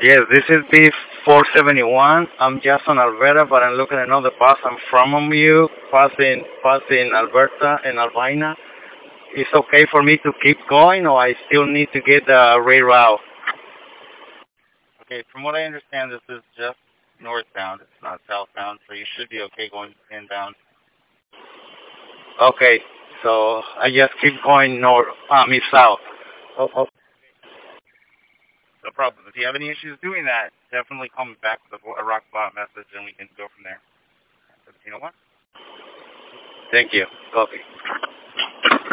Yes, this is B471. I'm just on Alberta, but I'm looking at another bus. I'm from you, passing Alberta and Albina. It's okay for me to keep going, or I still need to get the reroute? Okay, from what I understand, this is just northbound. It's not southbound, so you should be okay going inbound. Okay, so I just keep going north, south. Oh, no problem. If you have any issues doing that, definitely call me back with a rock bottom message, and we can go from there. You know what? Thank you. Copy.